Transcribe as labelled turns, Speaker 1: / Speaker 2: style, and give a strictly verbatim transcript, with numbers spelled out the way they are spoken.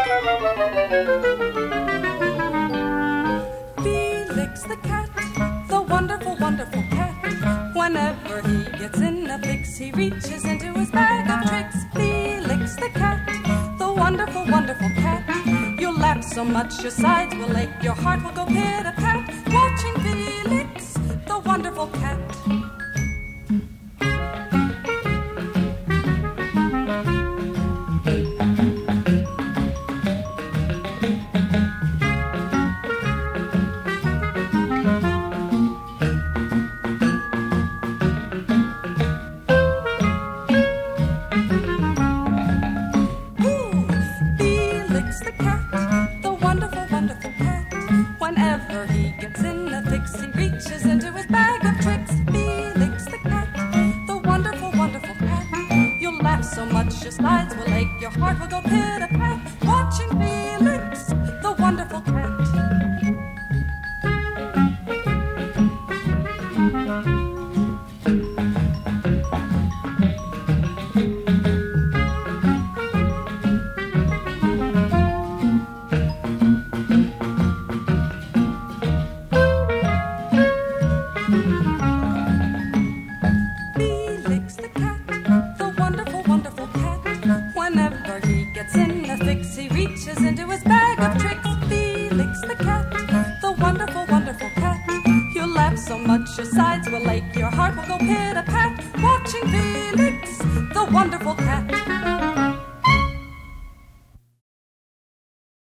Speaker 1: Felix the cat, the wonderful, wonderful cat. Whenever he gets in a fix, he reaches into his bag of tricks. Felix the cat, the wonderful, wonderful cat. You'll laugh so much your sides will ache, your heart will go pit-a-pat, watching Felix, the wonderful cat. Whenever he gets in a fix, he reaches into his bag of tricks. Felix the cat, the wonderful, wonderful cat. You'll laugh so much your sides will ache, your heart will go pit-a-pat, watching Felix, the wonderful cat. Whenever he gets in a fix, he reaches into his bag of tricks. Felix the cat, the wonderful, wonderful cat. You'll laugh so much your sides will ache, your heart will go pit-a-pat,